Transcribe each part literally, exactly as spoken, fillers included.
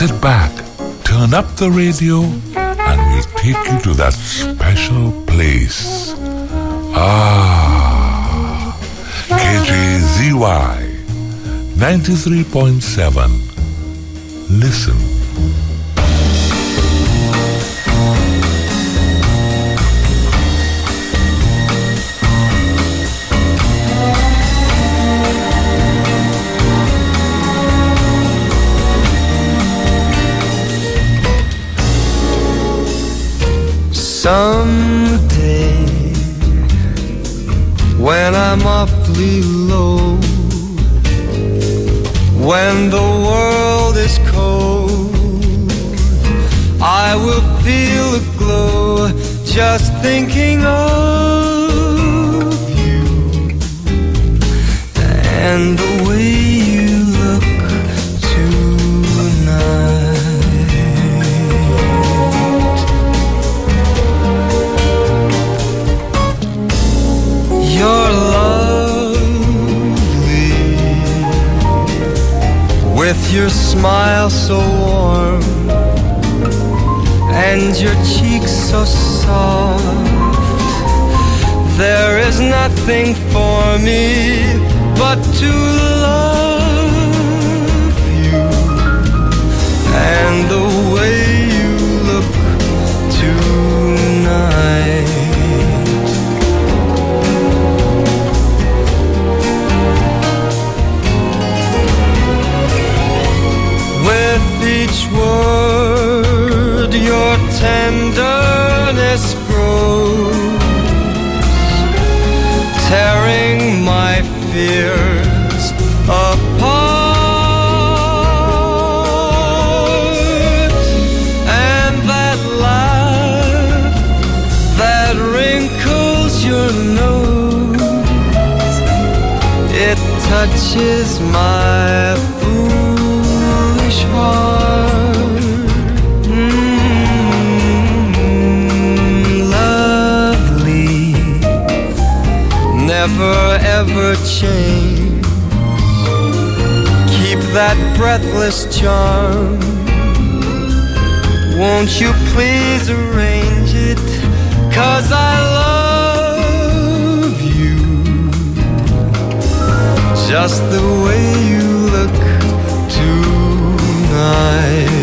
sit back, turn up the radio, and we'll take you to that special place. Ah, K J Z Y ninety-three point seven. Listen. Someday, when I'm awfully low, when the world is cold, I will feel a glow just thinking of you and the way you look tonight. You're lovely, with your smile so warm and your cheeks so soft. There is nothing for me but to love you and the way you look tonight. With each word your tenderness grows, tearing my fears apart. And that laugh that wrinkles your nose, it touches my foolish heart. Mm, lovely, never ever change. Keep that breathless charm. Won't you please arrange it? 'Cause I love you just the way you look tonight.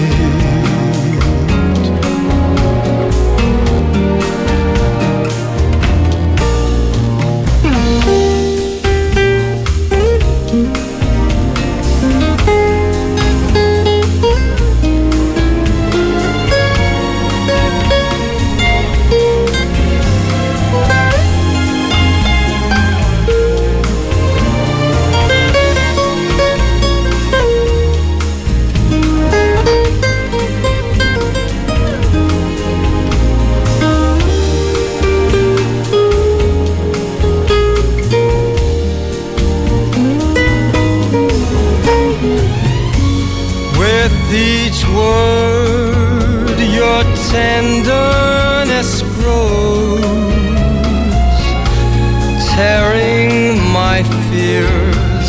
Each word your tenderness grows, tearing my fears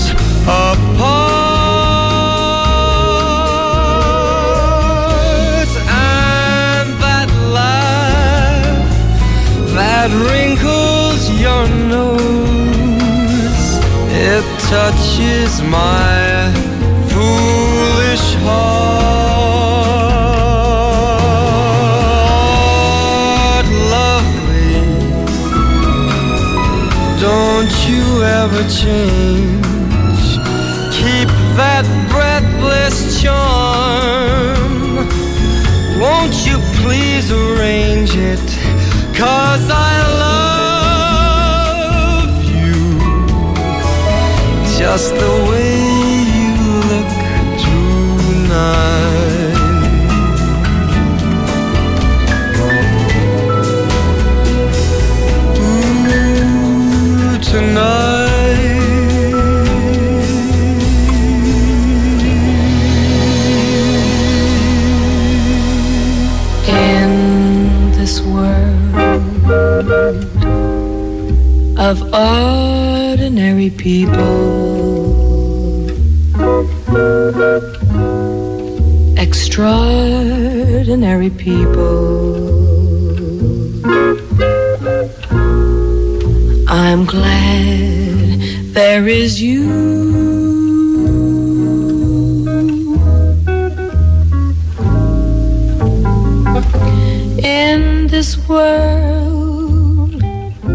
apart. And that laugh that wrinkles your nose, it touches my foolish heart. Lovely, don't you ever change. Keep that breathless charm. Won't you please arrange it? 'Cause I love you just the way you look tonight. Ooh, tonight. In this world of ordinary people, extraordinary extraordinary people. I'm glad there is you. In this world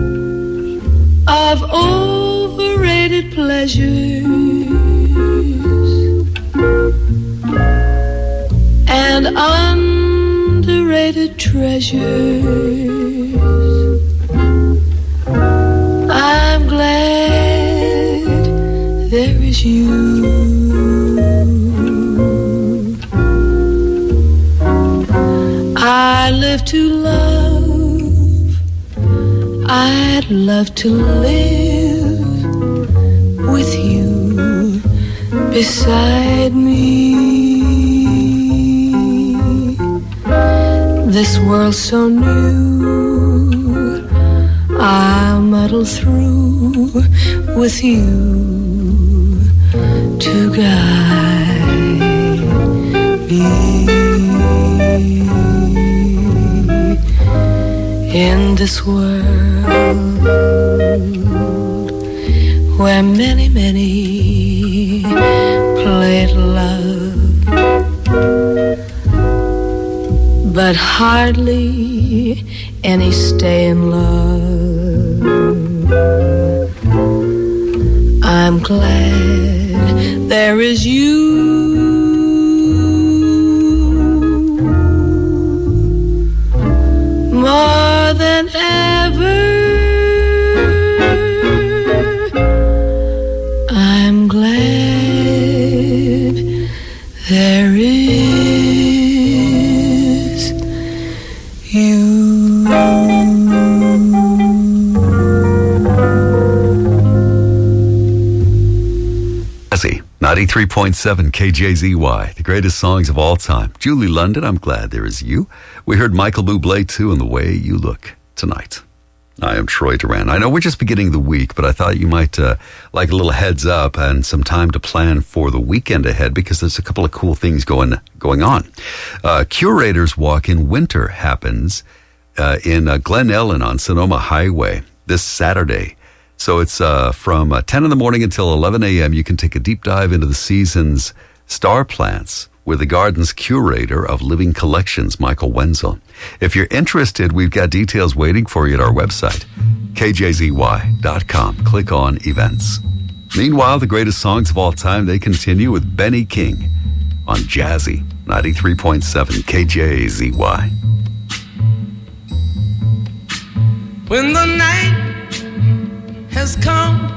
of overrated pleasures and underrated treasures, I'm glad there is you. I live to love, I'd love to live with you beside me. This world's so new, I'll muddle through with you to guide me. In this world where many, many played love, but hardly any stay in love, I'm glad there is you. More than ever, I'm glad there is you. ninety-three point seven K J Z Y, the greatest songs of all time. Julie London, I'm glad there is you. We heard Michael Bublé too, and The Way You Look tonight. I am Troy Duran. I know we're just beginning the week, but I thought you might uh, like a little heads up and some time to plan for the weekend ahead, because there's a couple of cool things going going on. Uh, Curators Walk in Winter happens uh, in uh, Glen Ellen on Sonoma Highway this Saturday. So it's uh, from uh, ten in the morning until eleven a.m. You can take a deep dive into the season's star plants with the garden's curator of living collections, Michael Wenzel. If you're interested, we've got details waiting for you at our website, K J Z Y dot com. Click on events. Meanwhile, the greatest songs of all time, they continue with Benny King on Jazzy ninety-three point seven K J Z Y. When the night has come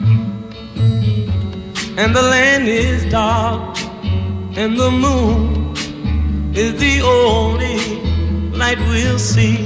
and the land is dark and the moon is the only light we'll see.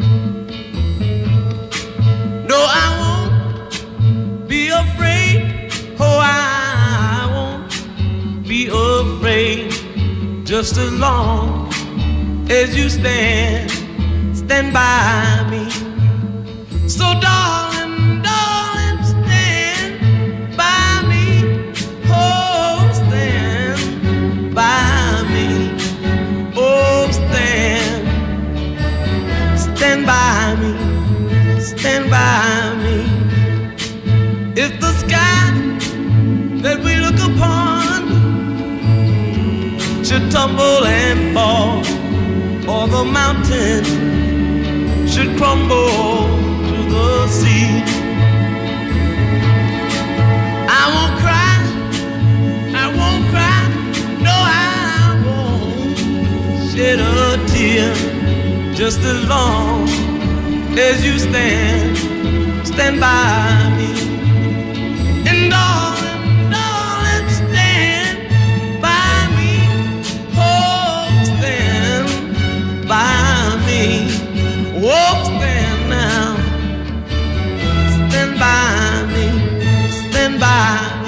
No, I won't be afraid. Oh, I won't be afraid. Just as long as you stand, stand by me. So darling, darling, stand by me. Oh, stand by me. Oh, stand, stand by me. Stand by me. If the sky that we look upon should tumble and fall, or the mountain should crumble to the sea, I won't cry, I won't cry, no, I won't shed a tear. Just as long as you stand, stand by me. And darling, darling, stand by me. Oh, stand by me. Oh, stand now. Stand by me. Stand by me.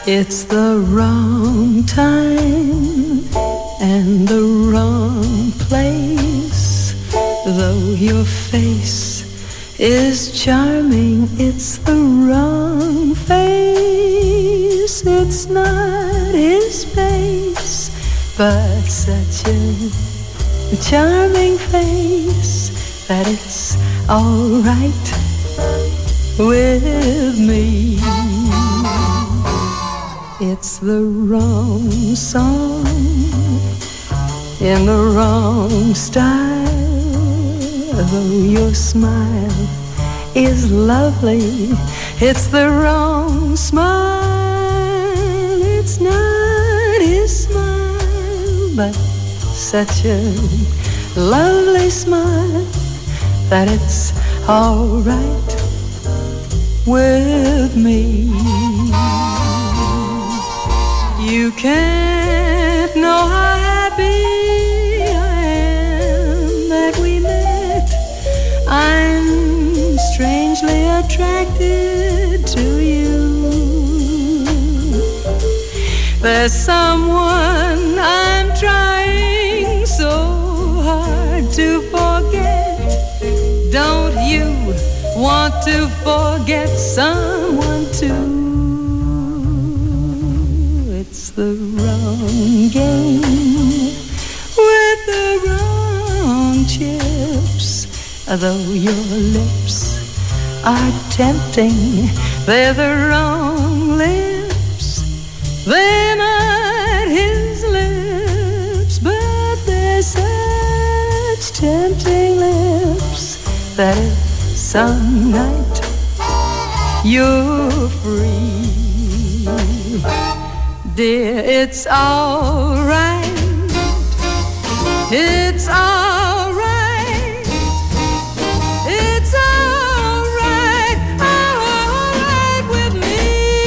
It's the wrong time and the wrong place. Though your face is charming, it's the wrong face. It's not his face, but such a charming face that it's all right with me. It's the wrong song in the wrong style. Though your smile is lovely, it's the wrong smile. It's not his smile, but such a lovely smile that it's all right with me. You can't know how happy I am that we met. I'm strangely attracted to you. There's someone I'm trying so hard to forget. Don't you want to forget someone too? It's the wrong game with the wrong chips. Though your lips are tempting, they're the wrong lips. They're not his lips, but they're such tempting lips that if some night you're free, dear, it's all right. It's all right. It's all right. All right with me.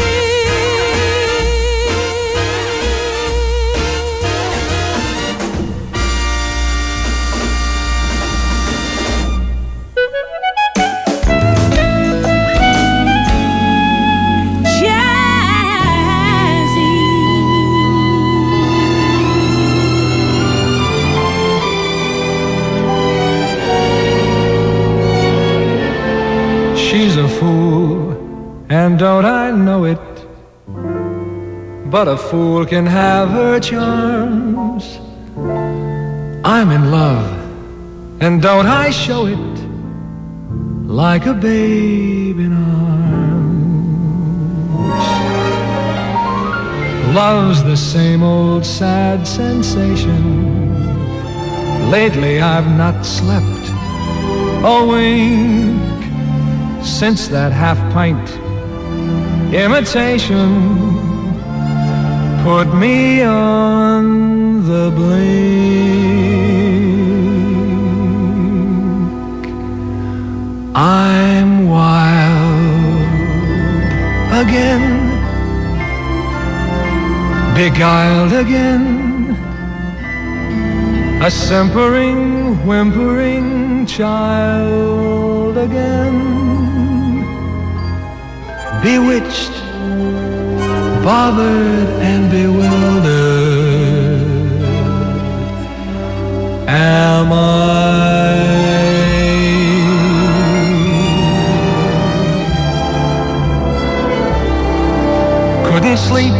She's a fool, and don't I know it? But a fool can have her charms. I'm in love, and don't I show it? Like a babe in arms. Love's the same old sad sensation. Lately I've not slept a wink since that half-pint imitation put me on the blink. I'm wild again, beguiled again, a simpering, whimpering child again. Bewitched, bothered and bewildered am I. Couldn't sleep,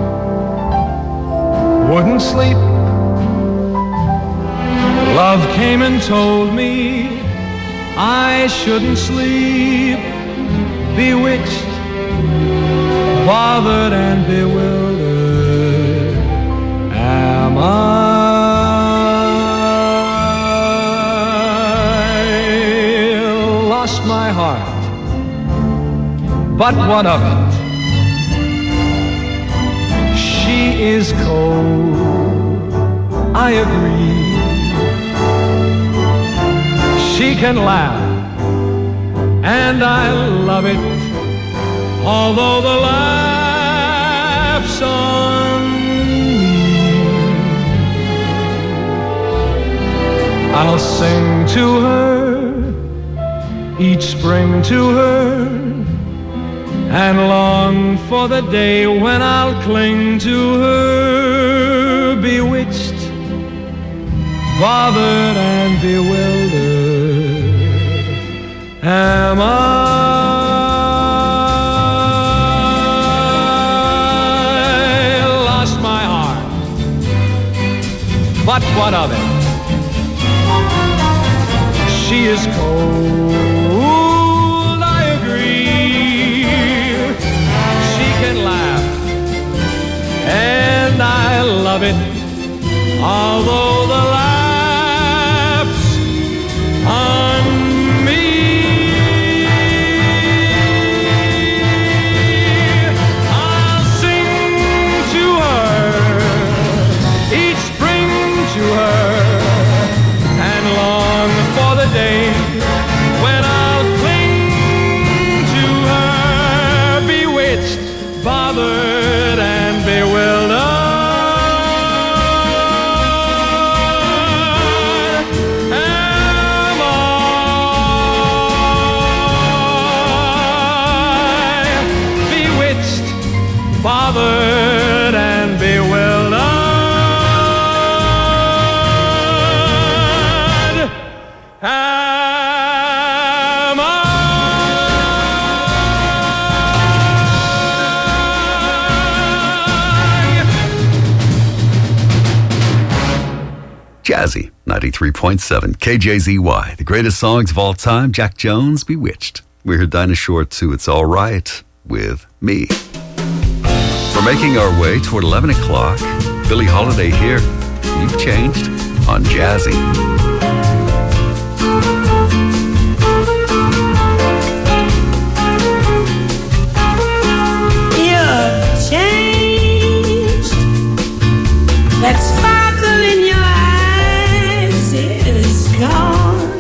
wouldn't sleep. Love came and told me I shouldn't sleep. Bewitched, bothered and bewildered am I. Lost my heart, but what of it? She is cold, I agree. She can laugh, and I love it, although the laugh's on me. I'll sing to her, each spring to her, and long for the day when I'll cling to her, bewitched, bothered and bewildered am I. Lost my heart, but what of it? She is cold, I agree. She can laugh, and I love it, although the laugh's on me. I'll sing to her, each spring to her, and long for the day when I'll cling to her, bewitched, bothered and bewildered am I. Bewitched, bothered and bewildered am I. Jazzy, ninety-three point seven K J Z Y. The greatest songs of all time, Jack Jones, Bewitched. We heard Dinah Shore too, It's All Right with Me. We're making our way toward eleven o'clock. Billie Holiday here. You've changed on Jazzy. You've changed. That sparkle in your eyes is gone.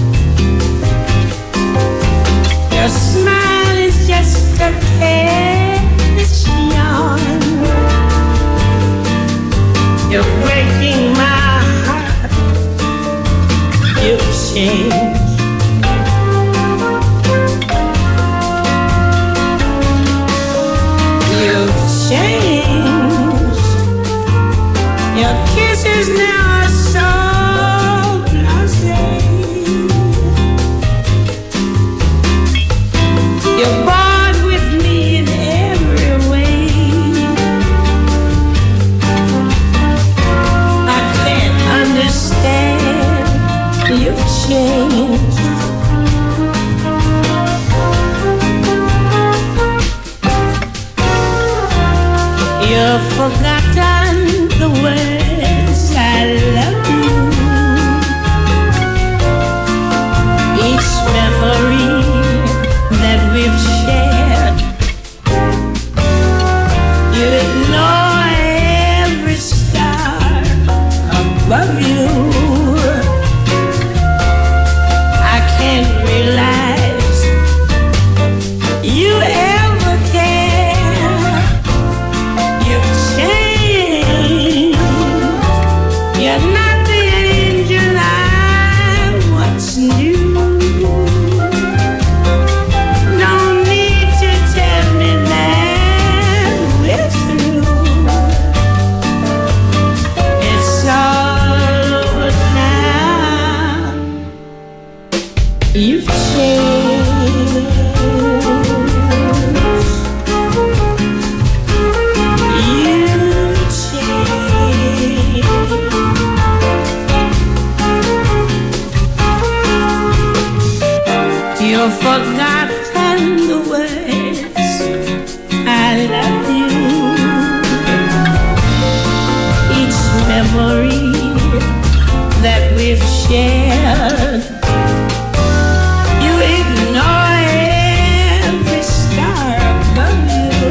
Your smile is just a careless yawn. You're breaking my heart. You've changed. You've changed. Your kisses now are so blasé. You're bored with me in every way. I can't understand. You've changed. You've forgotten the words I love you. Each memory that we've shared, you ignore every star above you. I can't realize you ever care. You've changed. You're not the angel I once knew. No need to tell me that we're through. It's all over now. You've changed. You changed. You've forgotten the words I love you. Each memory that we've shared, you ignore every star above you.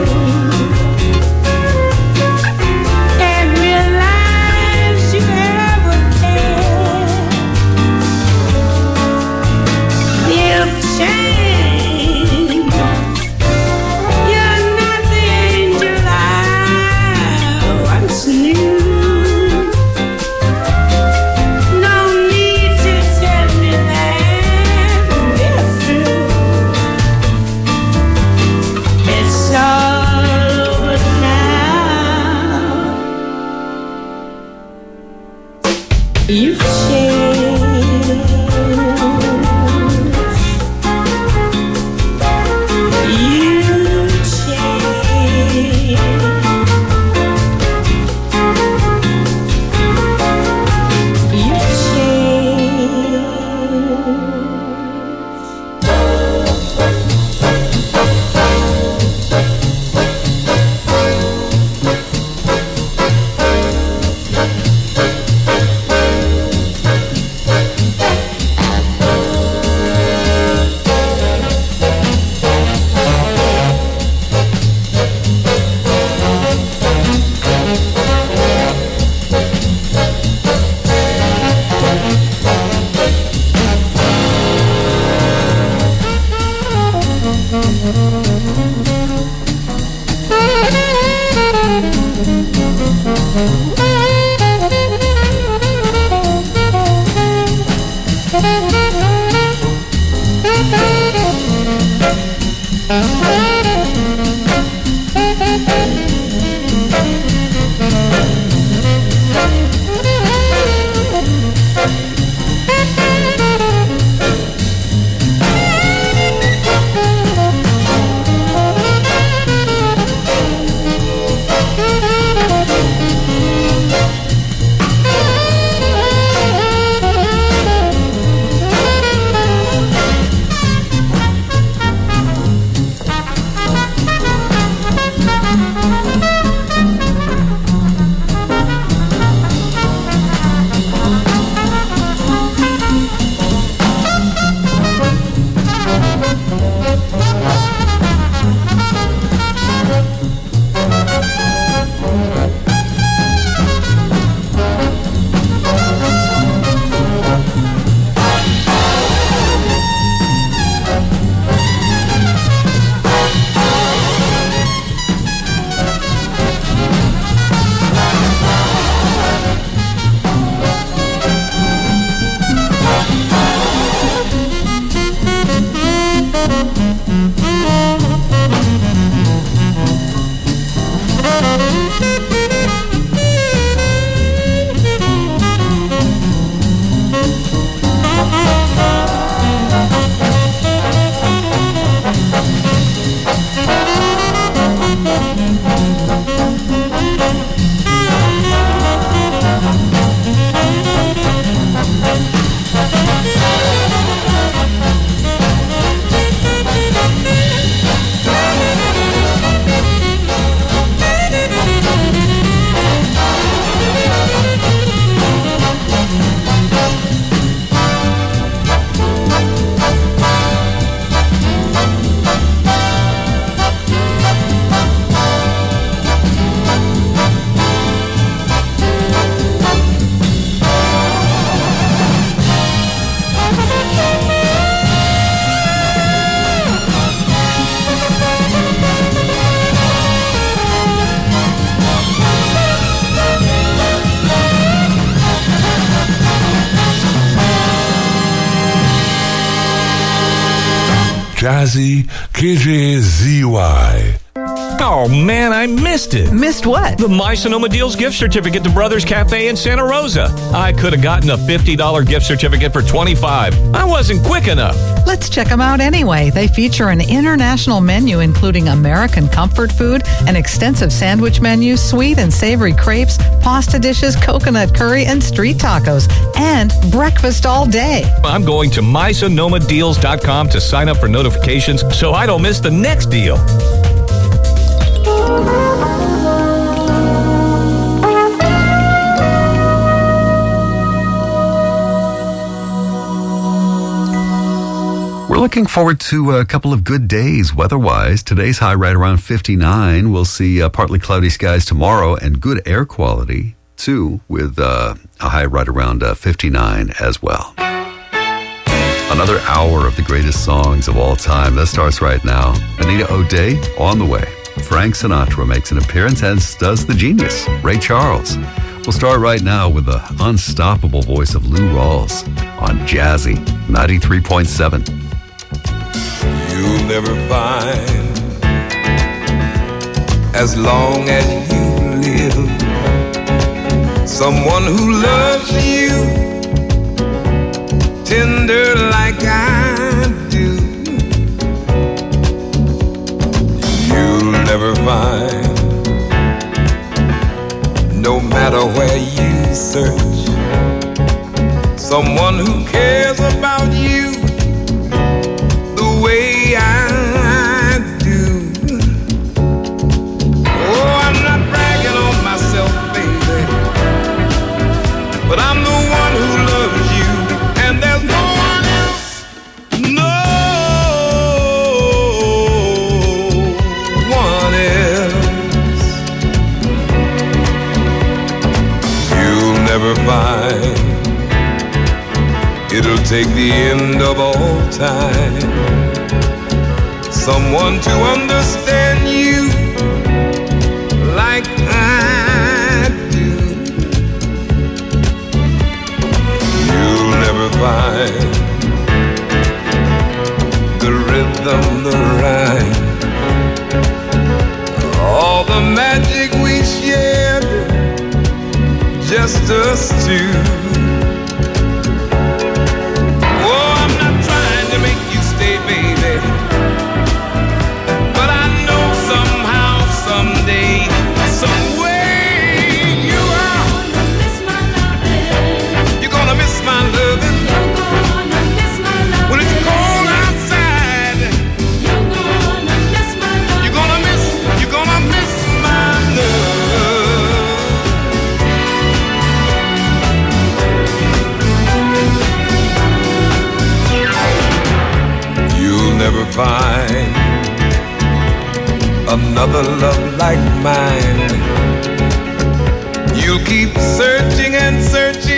And realize you ever cared. You've changed. You're not the angel I once knew. No need to tell me that You've changed. You changed. You changed. Jazzy K J Z Y. Oh, man, I missed it. Missed what? The My Sonoma Deals gift certificate to Brothers Cafe in Santa Rosa. I could have gotten a fifty dollars gift certificate for twenty-five dollars. I wasn't quick enough. Let's check them out anyway. They feature an international menu including American comfort food, an extensive sandwich menu, sweet and savory crepes, pasta dishes, coconut curry, and street tacos, and breakfast all day. I'm going to my sonoma deals dot com to sign up for notifications so I don't miss the next deal. We're looking forward to a couple of good days weather-wise. Today's high right around fifty-nine. We'll see uh, partly cloudy skies tomorrow and good air quality, too, with uh, a high right around uh, fifty-nine as well. Another hour of the greatest songs of all time. That starts right now. Anita O'Day on the way. Frank Sinatra makes an appearance, as does the genius, Ray Charles. We'll start right now with the unstoppable voice of Lou Rawls on Jazzy ninety-three point seven. You'll never find, as long as you live, someone who loves you tender like I do. You'll never find, no matter where you search, someone who cares about you the way I do. Oh, I'm not bragging on myself, baby, but I'm the one who loves you, and there's no one else, no one else. You'll never find, it'll take the end of all time, someone to understand you like I do. You'll never find the rhythm, the rhyme, all the magic we shared, just us two. Baby, but I know somehow, someday, some way you are gonna miss my loving. You're gonna miss my loving. You're gonna miss my loving. When it's cold outside, you're gonna miss my loving. You're gonna miss, you're gonna miss my love. You'll never find another love like mine. You'll keep searching and searching